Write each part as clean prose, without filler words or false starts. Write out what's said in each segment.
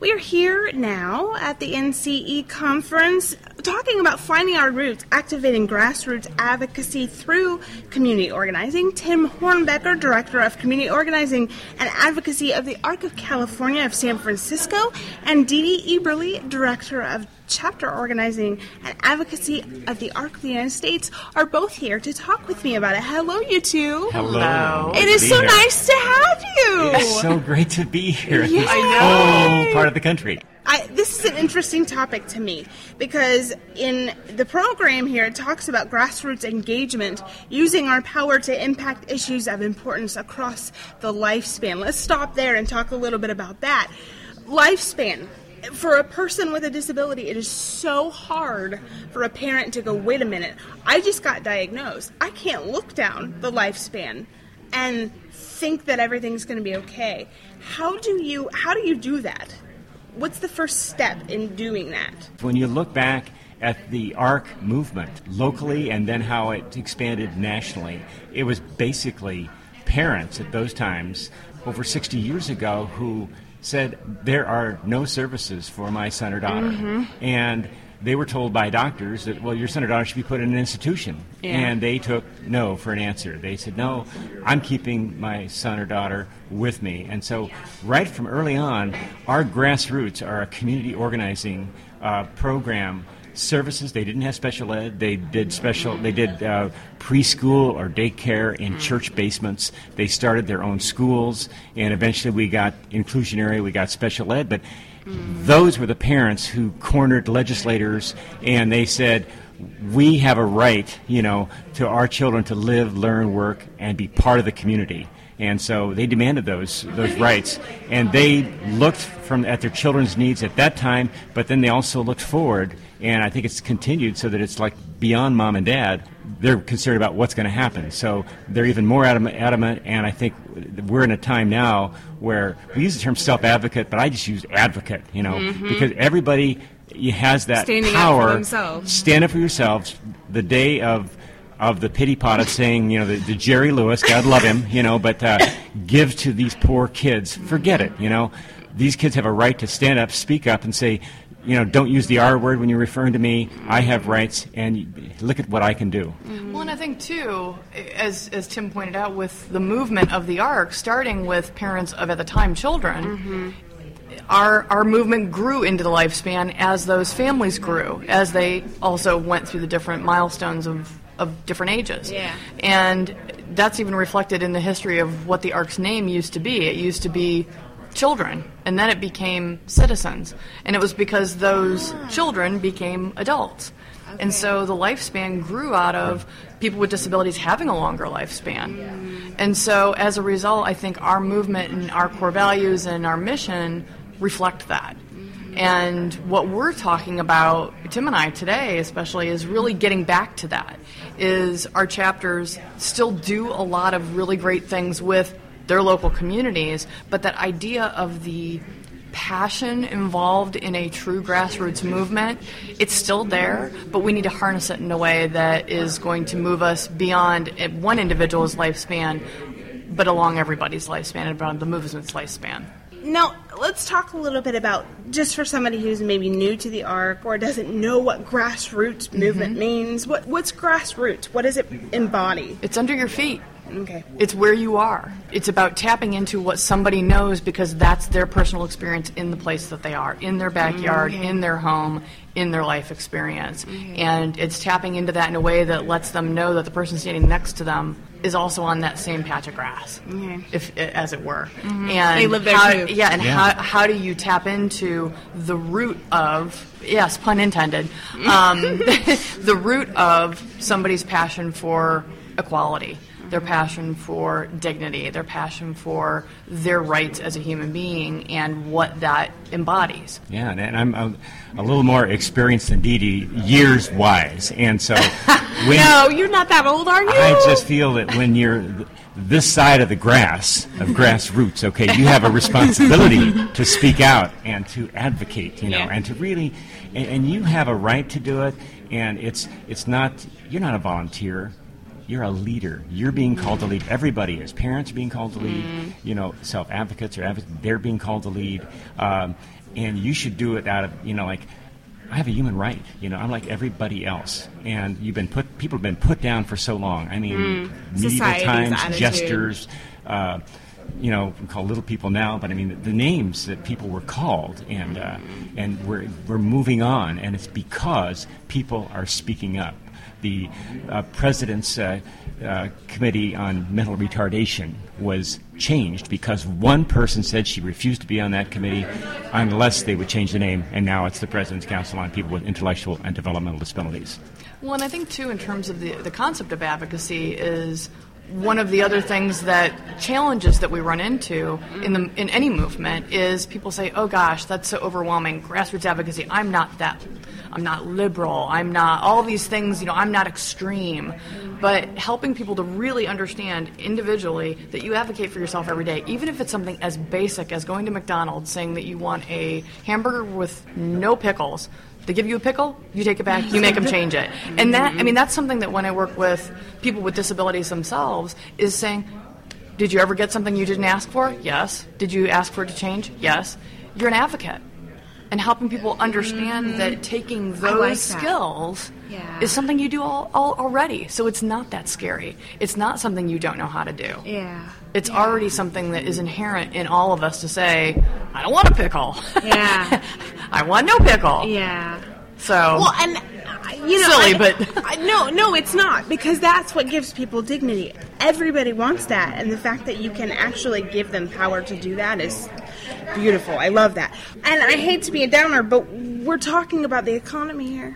We are here now at the NCE conference talking about finding our roots, activating grassroots advocacy through community organizing. Tim Hornbecker, Director of Community Organizing and Advocacy of the Arc of California of San Francisco, and Dee Dee Eberly, Director of Chapter Organizing and Advocacy of the Arc of the United States, are both here to talk with me about it. Hello, you two. Hello. It is so nice to have you. It's so great to be here. Yay. I know. Whole part of the country. This is an interesting topic to me because in the program here it talks about grassroots engagement, using our power to impact issues of importance across the lifespan. Let's stop there and talk a little bit about that. Lifespan. For a person with a disability, it is so hard for a parent to go, wait a minute, I just got diagnosed. I can't look down the lifespan and think that everything's going to be okay. How do you do that? What's the first step in doing that? When you look back at the ARC movement locally and then how it expanded nationally, it was basically parents at those times over 60 years ago who said there are no services for my son or daughter. Mm-hmm. And they were told by doctors that, well, your son or daughter should be put in an institution. Yeah. And they took no for an answer. They said, no, I'm keeping my son or daughter with me. And so right from early on, our grassroots are a community organizing program. Services, they didn't have special ed. They did preschool or daycare in church basements. They started their own schools, and eventually we got inclusionary, we got special ed. But those were the parents who cornered legislators, and they said, we have a right, to our children to live, learn, work, and be part of the community. And so they demanded those rights, and they looked at their children's needs at that time, but then they also looked forward, and I think it's continued so that it's like beyond mom and dad. They're concerned about what's going to happen, so they're even more adamant, and I think we're in a time now where we use the term self-advocate, but I just use advocate, because everybody has that standing power. Up for themselves. Stand up for yourselves. The day of the pity pot of saying, the Jerry Lewis, God love him, but give to these poor kids. Forget it, These kids have a right to stand up, speak up, and say, don't use the R word when you're referring to me. I have rights, and look at what I can do. Well, and I think, too, as Tim pointed out, with the movement of the ARC, starting with parents of, at the time, children, our movement grew into the lifespan as those families grew, as they also went through the different milestones of different ages. Yeah. And that's even reflected in the history of what the ARC's name used to be. It used to be children, and then it became citizens. And it was because those children became adults. Okay. And so the lifespan grew out of people with disabilities having a longer lifespan. Yeah. And so as a result, I think our movement and our core values and our mission reflect that. And what we're talking about, Tim and I today especially, is really getting back to that. Is our chapters still do a lot of really great things with their local communities, but that idea of the passion involved in a true grassroots movement, it's still there, but we need to harness it in a way that is going to move us beyond one individual's lifespan, but along everybody's lifespan and beyond the movement's lifespan. Now, let's talk a little bit about, just for somebody who's maybe new to the ARC or doesn't know what grassroots movement means, what's grassroots? What does it embody? It's under your feet. Okay. It's where you are. It's about tapping into what somebody knows because that's their personal experience in the place that they are, in their backyard, in their home, in their life experience. And it's tapping into that in a way that lets them know that the person standing next to them is also on that same patch of grass, if as it were. And they live there too. How do you tap into the root of, yes, pun intended, the root of somebody's passion for equality, their passion for dignity, their passion for their rights as a human being, and what that embodies. Yeah, and I'm a little more experienced than Dee Dee, years-wise, and so... No, you're not that old, are you? I just feel that when you're this side of the grass, of grassroots, okay, you have a responsibility to speak out and to advocate, and to really... And you have a right to do it, and it's not... You're not a volunteer. You're a leader. You're being called to lead. Everybody is. Parents are being called to lead. Self-advocates or advocates, they're being called to lead. and you should do it out of, like, I have a human right. I'm like everybody else, and people have been put down for so long. I mean, medieval times, attitude. jesters. We call little people now, but I mean the names that people were called, and we're moving on, and it's because people are speaking up. The president's committee on mental retardation was changed because one person said she refused to be on that committee unless they would change the name, and now it's the President's Council on People with Intellectual and Developmental Disabilities. Well, and I think, too, in terms of the concept of advocacy is one of the other things that challenges that we run into in any movement is people say, oh gosh, that's so overwhelming, grassroots advocacy, I'm not liberal, I'm not all these things, I'm not extreme. But helping people to really understand individually that you advocate for yourself every day, even if it's something as basic as going to McDonald's saying that you want a hamburger with no pickles. They give you a pickle, you take it back, you make them change it. And that's something that when I work with people with disabilities themselves is saying, did you ever get something you didn't ask for? Yes. Did you ask for it to change? Yes. You're an advocate. And helping people understand that taking those skills is something you do all already. So it's not that scary. It's not something you don't know how to do. Yeah. It's already something that is inherent in all of us to say, I don't want a pickle. Yeah. I want no pickle. Yeah. So. Well, and silly, but no, it's not, because that's what gives people dignity. Everybody wants that, and the fact that you can actually give them power to do that is beautiful. I love that. And I hate to be a downer, but we're talking about the economy here.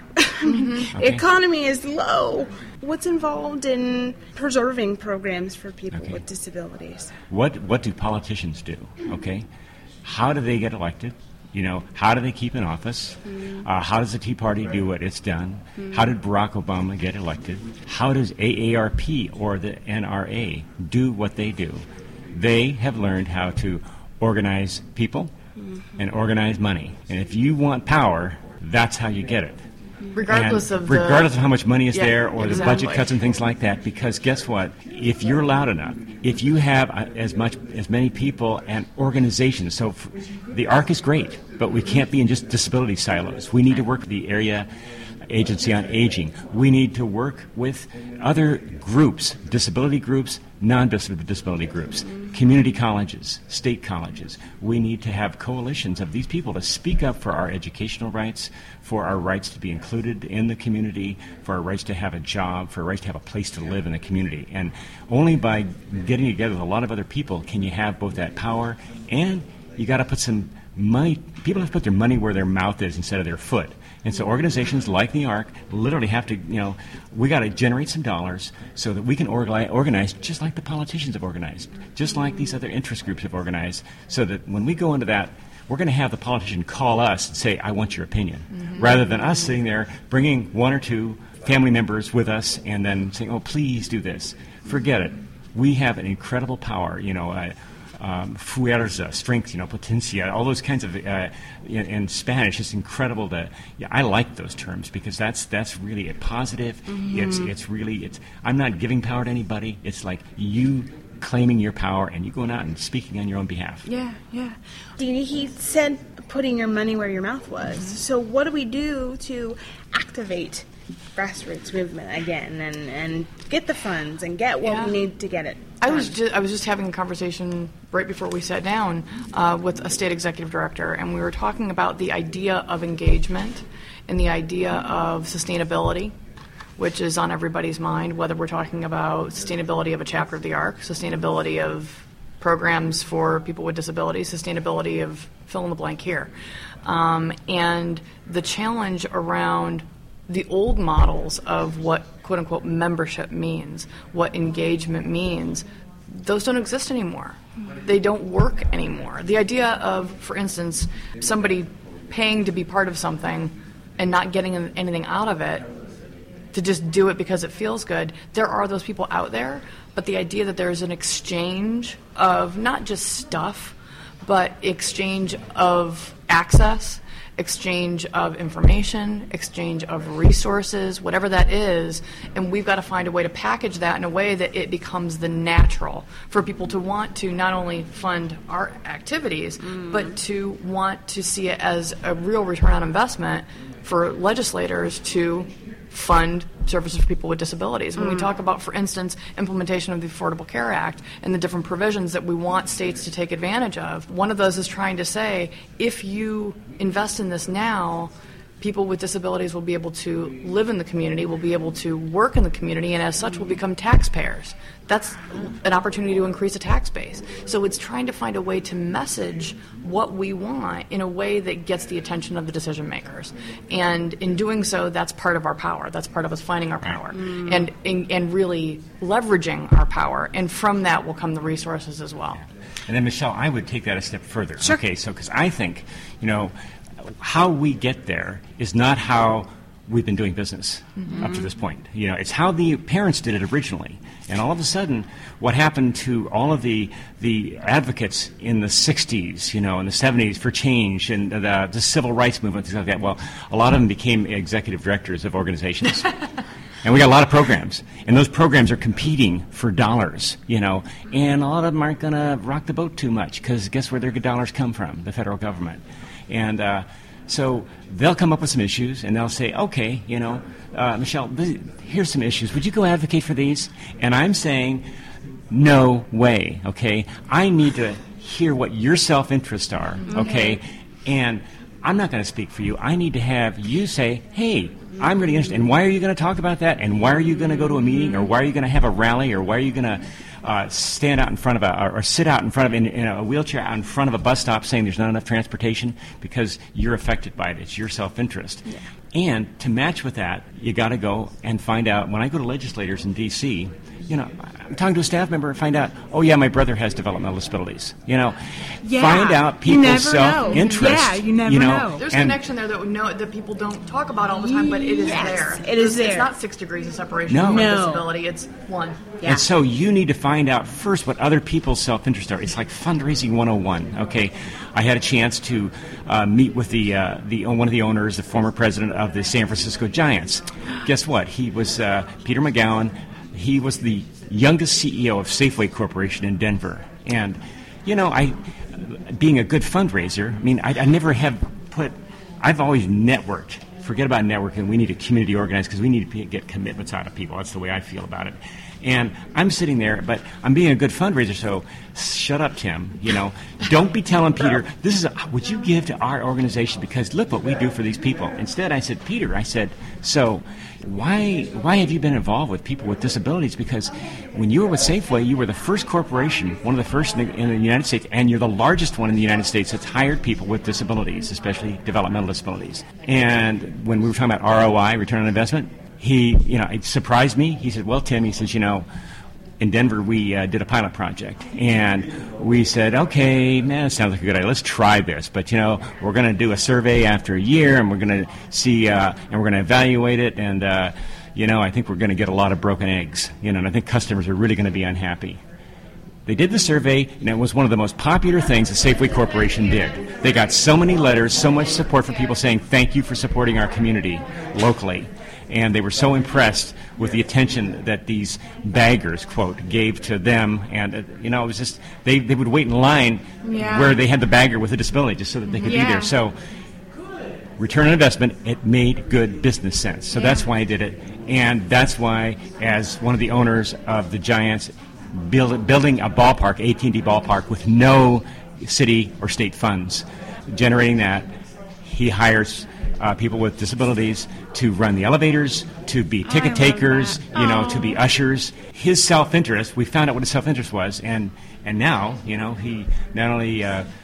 The economy is low. What's involved in preserving programs for people with disabilities? What do politicians do? Okay, how do they get elected? How do they keep in office? How does the Tea Party do what it's done? How did Barack Obama get elected? How does AARP or the NRA do what they do? They have learned how to organize people and organize money. And if you want power, that's how you get it. Regardless of how much money is there or the budget cuts and things like that, because guess what? If you're loud enough, if you have as many people and organizations, so the ARC is great, but we can't be in just disability silos. We need to work with the Area Agency on Aging. We need to work with other groups, disability groups, non-disability groups, community colleges, state colleges. We need to have coalitions of these people to speak up for our educational rights, for our rights to be included in the community, for our rights to have a job, for our rights to have a place to live in the community. And only by getting together with a lot of other people can you have both that power, and you got to put some money. People have to put their money where their mouth is instead of their foot. And so organizations like the ARC literally have to, we got to generate some dollars so that we can organize just like the politicians have organized, just like these other interest groups have organized, so that when we go into that, we're going to have the politician call us and say, I want your opinion, rather than us sitting there bringing one or two family members with us and then saying, oh, please do this. Forget it. We have an incredible power, fuerza, strength, potencia, all those kinds of, in Spanish, it's incredible I like those terms because that's really a positive. I'm not giving power to anybody. It's like you claiming your power and you going out and speaking on your own behalf. Yeah. He said putting your money where your mouth was. So what do we do to activate grassroots movement again and get the funds and get what we need to get it done? I was just having a conversation right before we sat down with a state executive director, and we were talking about the idea of engagement and the idea of sustainability, which is on everybody's mind, whether we're talking about sustainability of a chapter of the ARC, sustainability of programs for people with disabilities, sustainability of fill in the blank here. And the challenge around the old models of what quote-unquote membership means, what engagement means, those don't exist anymore. They don't work anymore. The idea of, for instance, somebody paying to be part of something and not getting anything out of it, to just do it because it feels good, there are those people out there, but the idea that there's an exchange of not just stuff, but exchange of access, exchange of information, exchange of resources, whatever that is, and we've got to find a way to package that in a way that it becomes the natural for people to want to not only fund our activities, but to want to see it as a real return on investment for legislators to fund services for people with disabilities. When we talk about, for instance, implementation of the Affordable Care Act and the different provisions that we want states to take advantage of, one of those is trying to say, if you invest in this now, people with disabilities will be able to live in the community, will be able to work in the community, and as such will become taxpayers. That's an opportunity to increase a tax base. So it's trying to find a way to message what we want in a way that gets the attention of the decision makers. And in doing so, that's part of our power. That's part of us finding our power and really leveraging our power. And from that will come the resources as well. And then, Michelle, I would take that a step further. Sure. Okay, so because I think, how we get there is not how we've been doing business up to this point. It's how the parents did it originally. And all of a sudden, what happened to all of the advocates in the 60s, in the 70s for change and the civil rights movement, things like that, well, a lot of them became executive directors of organizations. And we got a lot of programs. And those programs are competing for dollars, and a lot of them aren't going to rock the boat too much because guess where their dollars come from? The federal government. And so they'll come up with some issues, and they'll say, okay, Michelle, here's some issues. Would you go advocate for these? And I'm saying, no way, okay? I need to hear what your self-interests are, okay? And I'm not going to speak for you. I need to have you say, hey, I'm really interested. And why are you going to talk about that? And why are you going to go to a meeting? Or why are you going to have a rally? Or why are you going to stand out in front of or sit out in front of in a wheelchair out in front of a bus stop saying there's not enough transportation because you're affected by it. It's your self-interest. Yeah. And to match with that, you got to go and find out. When I go to legislators in D.C., I'm talking to a staff member and find out, oh, yeah, my brother has developmental disabilities. Find out people's self-interest. Yeah, you never know. There's a connection there that people don't talk about all the time, but it is there. It is there. It's not 6 degrees of separation from a disability. It's one. Yeah. And so you need to find out first what other people's self-interests are. It's like fundraising 101. Okay, I had a chance to meet with one of the owners, the former president of the San Francisco Giants. Guess what? He was Peter McGowan. He was the youngest CEO of Safeway Corporation in Denver. And, being a good fundraiser, I never have I've always networked. Forget about networking. We need to community organize because we need to get commitments out of people. That's the way I feel about it. And I'm sitting there, but I'm being a good fundraiser, so shut up, Tim. Don't be telling Peter, would you give to our organization because look what we do for these people. Instead, I said, Peter, so why have you been involved with people with disabilities? Because when you were with Safeway, you were the first corporation, one of the first in the United States, and you're the largest one in the United States that's hired people with disabilities, especially developmental disabilities. And when we were talking about ROI, return on investment, it surprised me. He said, well, Tim, he says, in Denver, we did a pilot project, and we said, okay, man, it sounds like a good idea. Let's try this. But, we're going to do a survey after a year, and we're going to see, and we're going to evaluate it, and, I think we're going to get a lot of broken eggs, and I think customers are really going to be unhappy. They did the survey, and it was one of the most popular things the Safeway Corporation did. They got so many letters, so much support from people saying, thank you for supporting our community locally. And they were so impressed with the attention that these baggers, quote, gave to them. And, it was just, they would wait in line where they had the bagger with a disability just so that they could be there. So return on investment, it made good business sense. So that's why I did it. And that's why, as one of the owners of the Giants, building a ballpark, AT&T ballpark, with no city or state funds, generating that, he hires people with disabilities to run the elevators, to be ticket takers, to be ushers. His self-interest, we found out what his self-interest was, and now, he not only,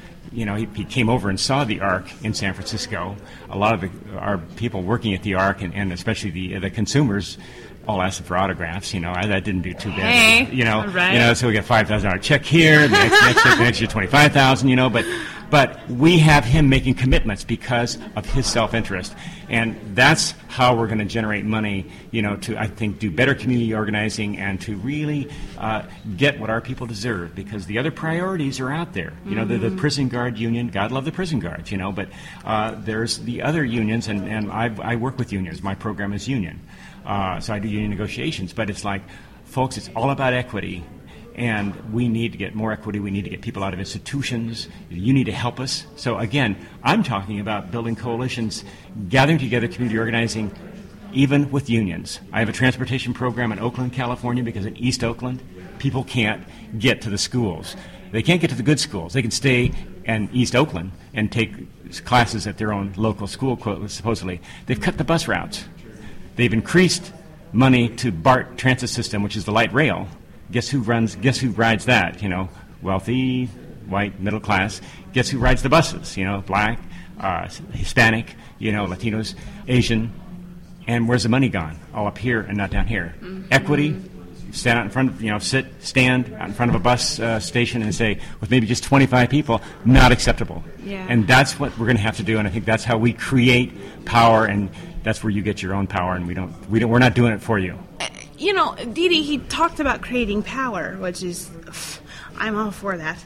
he came over and saw the ARC in San Francisco. A lot of our people working at the ARC, and especially the consumers, all asked for autographs. That didn't do too bad. Right. So we got $5,000 check here, the next year $25,000. But But we have him making commitments because of his self-interest. And that's how we're going to generate money, to, I think, do better community organizing and to really get what our people deserve, because the other priorities are out there. The prison guard union, God love the prison guards, but there's the other unions, and I work with unions. My program is union. So I do union negotiations. But it's like, folks, it's all about equity. And we need to get more equity. We need to get people out of institutions. You need to help us. So again, I'm talking about building coalitions, gathering together, community organizing, even with unions. I have a transportation program in Oakland, California, because in East Oakland, people can't get to the schools. They can't get to the good schools. They can stay in East Oakland and take classes at their own local school, supposedly. They've cut the bus routes. They've increased money to BART transit system, which is the light rail. Guess who rides that? Wealthy, white, middle class. Guess who rides the buses? Black, Hispanic, Latinos, Asian. And where's the money gone? All up here and not down here. Mm-hmm. Equity, stand out in front of, stand out in front of a bus station and say, with maybe just 25 people, not acceptable. Yeah. And that's what we're going to have to do, and I think that's how we create power, and that's where you get your own power, and we're not doing it for you. Dee Dee, he talked about creating power, which is, I'm all for that.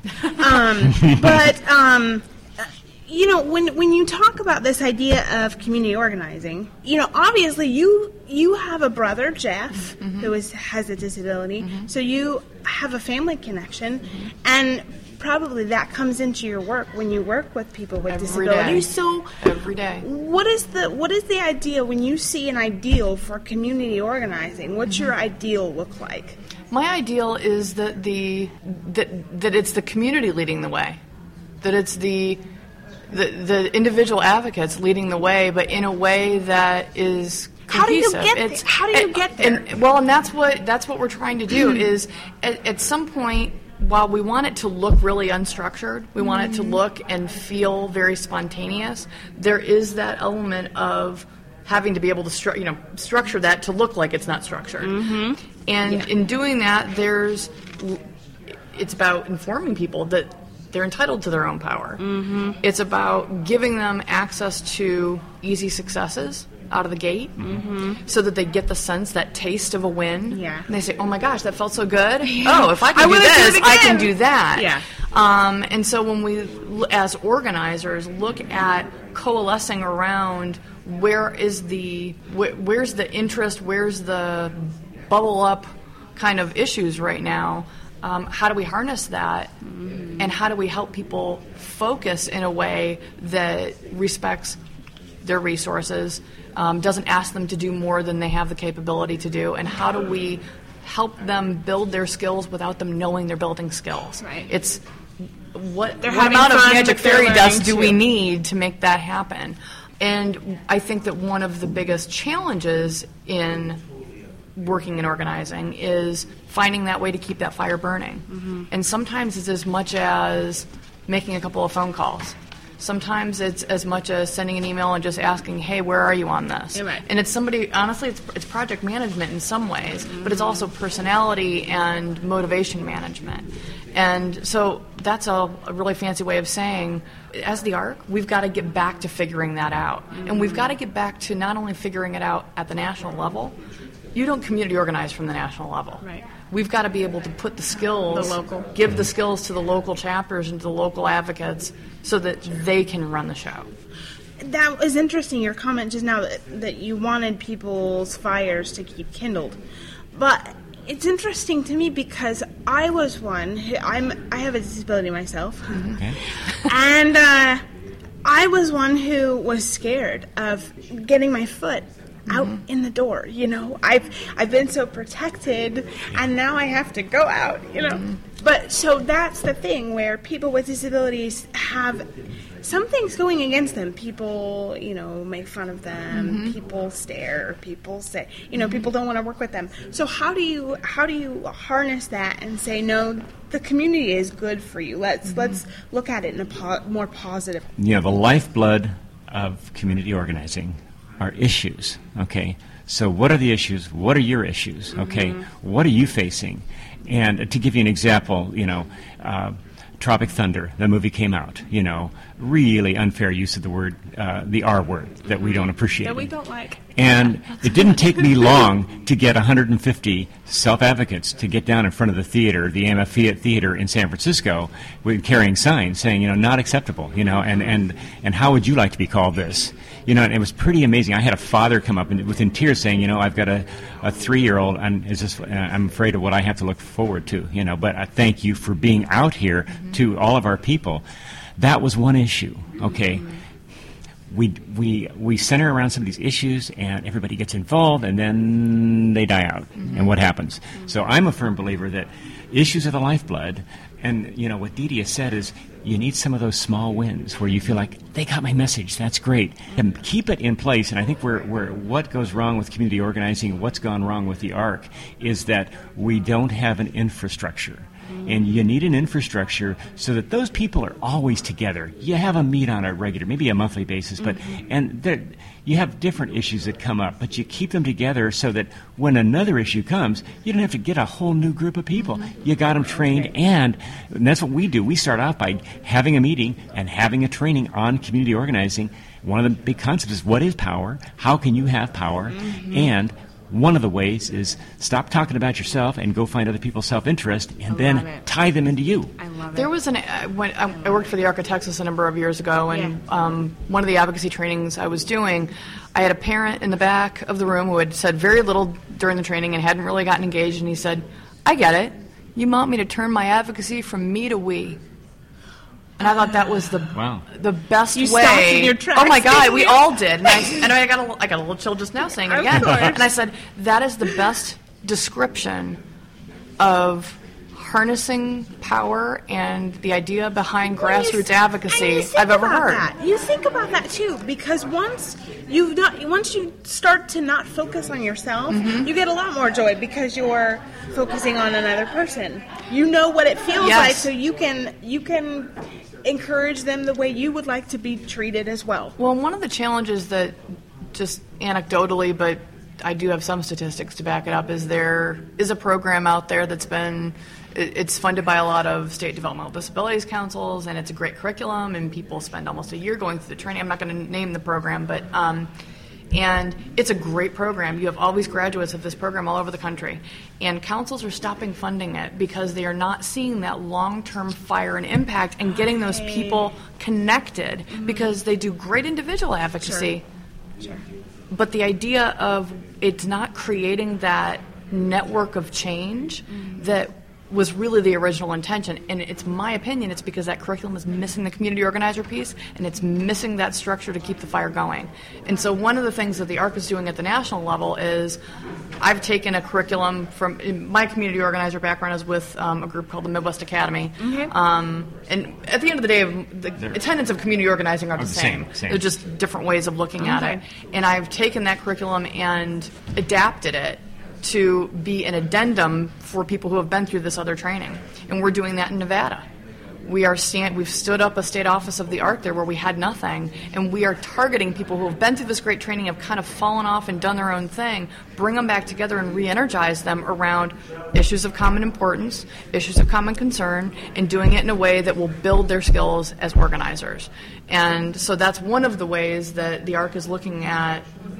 When you talk about this idea of community organizing, obviously you have a brother, Jeff, who has a disability, so you have a family connection, and probably that comes into your work when you work with people with disabilities. So every day. What is the idea when you see an ideal for community organizing? What's your ideal look like? My ideal is that that it's the community leading the way, that it's the individual advocates leading the way, but in a way that is cohesive. How do you get there? And that's what we're trying to do. Is at some point, while we want it to look really unstructured, we want it to look and feel very spontaneous, there is that element of having to be able to structure that to look like it's not structured. And in doing that, it's about informing people that they're entitled to their own power. It's about giving them access to easy successes out of the gate, so that they get the sense, that taste of a win. Yeah. And they say, oh my gosh, that felt so good. Oh, if I can do this, I can do that. Yeah. And so when we, as organizers, look at coalescing around where's the interest, where's the bubble up kind of issues right now, how do we harness that, and how do we help people focus in a way that respects their resources, doesn't ask them to do more than they have the capability to do, and how do we help them build their skills without them knowing they're building skills? Right. It's what amount of magic fairy dust do we need to make that happen? And I think that one of the biggest challenges in working and organizing is finding that way to keep that fire burning. And sometimes it's as much as making a couple of phone calls. Sometimes it's as much as sending an email and just asking, hey, where are you on this? Right. And it's honestly, it's project management in some ways, but it's also personality and motivation management. And so that's a really fancy way of saying, as the ARC, we've got to get back to figuring that out. And we've got to get back to not only figuring it out at the national level. You don't community organize from the national level. Right. We've got to be able to put the skills, give the skills to the local chapters and to the local advocates so that they can run the show. That was interesting, your comment just now that you wanted people's fires to keep kindled. But it's interesting to me because I was one who, I have a disability myself. Okay. And I was one who was scared of getting my foot out in the door. I've been so protected, and now I have to go out. But so that's the thing where people with disabilities have some things going against them. People, make fun of them. People stare. People say, people don't want to work with them. So how do you harness that and say, no, the community is good for you. Let's look at it in a more positive. The lifeblood of community organizing are issues, okay? So what are the issues? What are your issues, okay? What are you facing? And to give you an example, Tropic Thunder, the movie came out, really unfair use of the word, the R word that we don't appreciate. That we don't like. And it didn't take me long to get 150 self-advocates to get down in front of the theater, the AMF Theater in San Francisco, with carrying signs saying, not acceptable, and how would you like to be called this? And it was pretty amazing. I had a father come up and within tears saying, I've got a 3-year-old, and I'm afraid of what I have to look forward to, but I thank you for being out here to all of our people. That was one issue, okay? We center around some of these issues, and everybody gets involved, and then they die out. And what happens? So I'm a firm believer that issues are the lifeblood, and what Dee Dee has said is you need some of those small wins where you feel like they got my message. That's great, and keep it in place. And I think where what goes wrong with community organizing, what's gone wrong with the ARC, is that we don't have an infrastructure. And you need an infrastructure so that those people are always together. You have a meet on a regular, maybe a monthly basis, but you have different issues that come up, but you keep them together so that when another issue comes, you don't have to get a whole new group of people. You got them trained, and that's what we do. We start off by having a meeting and having a training on community organizing. One of the big concepts is what is power? How can you have power? And one of the ways is stop talking about yourself and go find other people's self-interest and then tie them into you. I love it. There was when I worked for the ARC of Texas a number of years ago, and one of the advocacy trainings I was doing, I had a parent in the back of the room who had said very little during the training and hadn't really gotten engaged, and he said, I get it. You want me to turn my advocacy from me to we. And I thought that was the best you way. Stopped in your tracks, oh my God, we all did. And I got a little chill just now saying it again. And I said that is the best description of harnessing power and the idea behind grassroots advocacy I've ever heard. You think about that too, because once you start to not focus on yourself, you get a lot more joy because you're focusing on another person. You know what it feels like, so you can encourage them the way you would like to be treated as well. Well, one of the challenges that, just anecdotally, but I do have some statistics to back it up, is there is a program out there that's it's funded by a lot of state developmental disabilities councils, and it's a great curriculum, and people spend almost a year going through the training. I'm not going to name the program, but and it's a great program. You have all these graduates of this program all over the country, and councils are stopping funding it because they are not seeing that long-term fire and impact and getting those people connected, because they do great individual advocacy. Sure. But the idea of it's not creating that network of change that was really the original intention. And it's my opinion, it's because that curriculum is missing the community organizer piece, and it's missing that structure to keep the fire going. And so one of the things that the ARC is doing at the national level is I've taken a curriculum from my community organizer background is with a group called the Midwest Academy. And at the end of the day, the tenets of community organizing are the same. They're just different ways of looking at it. And I've taken that curriculum and adapted it to be an addendum for people who have been through this other training. And we're doing that in Nevada. We've stood up a state office of the ARC there where we had nothing, and we are targeting people who have been through this great training, have kind of fallen off and done their own thing, bring them back together and re-energize them around issues of common importance, issues of common concern, and doing it in a way that will build their skills as organizers. And so that's one of the ways that the ARC is looking at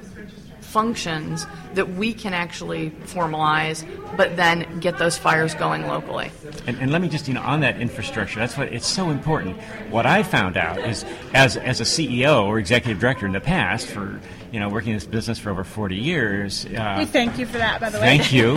functions that we can actually formalize, but then get those fires going locally. And let me just, on that infrastructure, that's what it's so important. What I found out is, as a CEO or executive director in the past, for working in this business for over 40 years. We thank you for that, by the way. Thank you.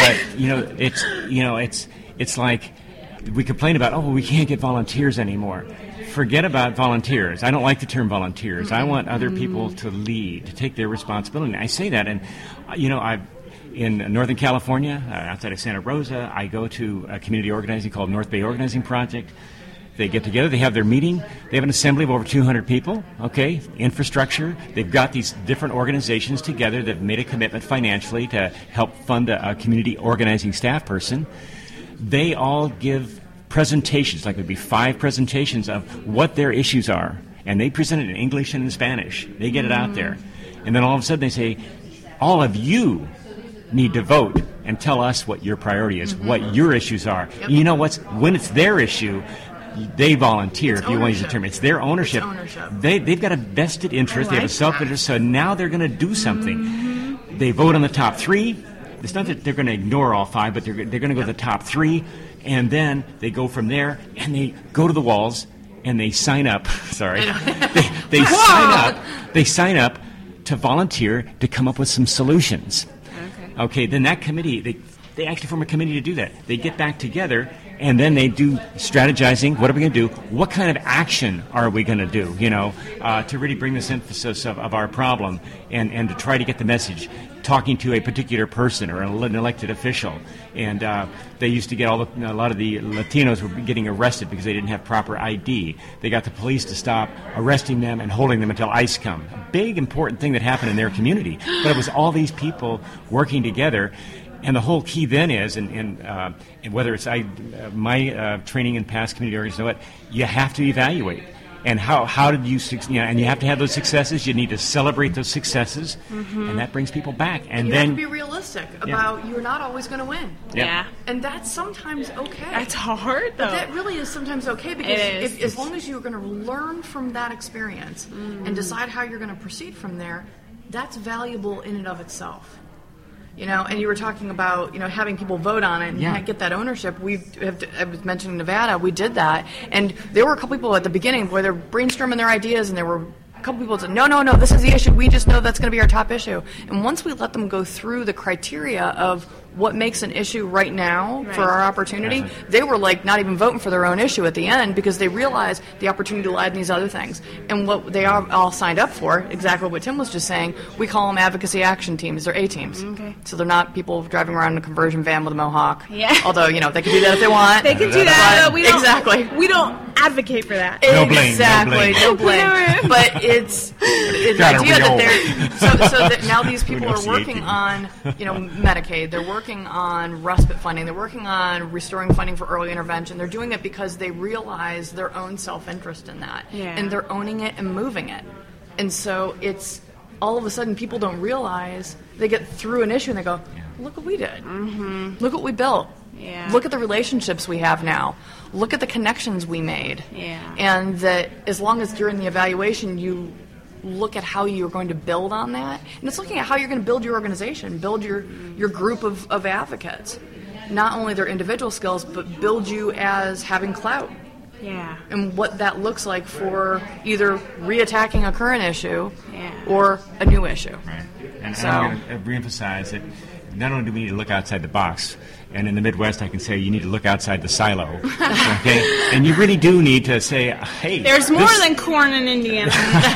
But it's like we complain about, we can't get volunteers anymore. Forget about volunteers. I don't like the term volunteers. I want other people to lead, to take their responsibility. And I say that, and I've in Northern California, outside of Santa Rosa, I go to a community organizing called North Bay Organizing Project. They get together, they have their meeting, they have an assembly of over 200 people, infrastructure. They've got these different organizations together that have made a commitment financially to help fund a community organizing staff person. They all give presentations, like there'd be 5 presentations of what their issues are, and they present it in English and in Spanish. They get it out there, and then all of a sudden they say, all of you need to vote and tell us what your priority is, what your issues are. When it's their issue, they volunteer, It's if you want to use the ownership. term. It's their ownership. It's ownership. They've got a vested interest. They have a like self-interest, so now they're going to do something. They vote on the top 3. It's not that they're going to ignore all 5, but they're going to go to the top 3, and then they go from there, and they go to the walls, and they sign up. Sorry. They sign up. They sign up to volunteer to come up with some solutions. Okay, then that committee, they actually form a committee to do that. They get back together, and then they do strategizing. What are we going to do? What kind of action are we going to do, to really bring this emphasis of our problem and to try to get the message, talking to a particular person or an elected official. And they used to get a lot of the Latinos were getting arrested because they didn't have proper ID. They got the police to stop arresting them and holding them until ICE come. A big, important thing that happened in their community. But it was all these people working together. And the whole key then is, and whether it's my training in past community organization, you have to evaluate. And how did you, and you have to have those successes. You need to celebrate those successes, and that brings people back. And you then have to be realistic about you're not always going to win. Yeah. And that's sometimes okay. That's hard, though. But that really is sometimes okay because It is. as long as you're going to learn from that experience and decide how you're going to proceed from there, that's valuable in and of itself. And you were talking about, having people vote on it and get that ownership. I was mentioning Nevada, we did that. And there were a couple people at the beginning where they're brainstorming their ideas, and there were a couple people that said, no, this is the issue. We just know that's going to be our top issue. And once we let them go through the criteria of what makes an issue right now for our opportunity, they were not even voting for their own issue at the end because they realized the opportunity lied in these other things. And what they all signed up for, exactly what Tim was just saying, we call them advocacy action teams. They're A-teams. Okay. So they're not people driving around in a conversion van with a mohawk. Yeah. Although, they can do that if they want. They can do that. But We don't, exactly. We don't advocate for that. No blame, Exactly. no blame. But it's the Gotta idea that re-old. they're so that now these people knows are the working 18? on Medicaid. They're working on respite funding. They're working on restoring funding for early intervention. They're doing it because they realize their own self-interest in that, and they're owning it and moving it. And so it's all of a sudden people don't realize they get through an issue and they go, "Look what we did. Look what we built. Yeah. Look at the relationships we have now. Look at the connections we made." Yeah. And that as long as during the evaluation you look at how you're going to build on that, and it's looking at how you're going to build your organization, build your group of advocates. Not only their individual skills, but build you as having clout. Yeah. And what that looks like for either reattacking a current issue Yeah. or a new issue. Right. And So- I'm going to reemphasize that not only do we need to look outside the box, and in the Midwest I can say you need to look outside the silo, okay? And you really do need to say, hey... There's more this- than corn in Indiana.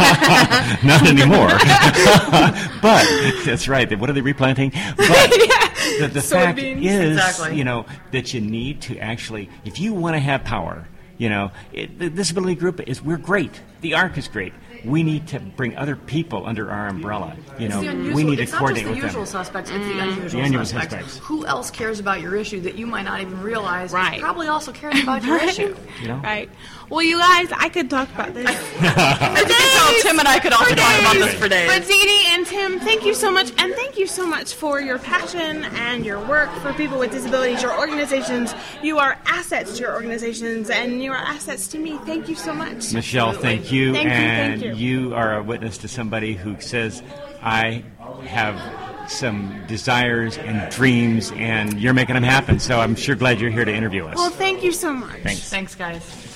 Not anymore. But, that's right, what are they replanting? But the fact Soybeans. is, Exactly. that you need to actually, if you want to have power, the disability group we're great. The ARC is great. We need to bring other people under our umbrella. It's the unusual, we need to it's not coordinate just the with usual them. suspects, it's the unusual unusual suspects. suspects. Who else cares about your issue that you might not even realize Right. probably also cares about your issue? Right. Well, you guys, I could talk about this. I think it's all Tim and I could also talk about this for days. But Dee Dee and Tim, thank you so much, and thank you so much for your passion and your work for people with disabilities, your organizations. You are assets to your organizations, and you are assets to me. Thank you so much. Michelle, thank you. Thank you, and thank you. you are a witness to somebody who says, I have some desires and dreams, and you're making them happen. So I'm sure glad you're here to interview us. Well, thank you so much. Thanks. Thanks, guys.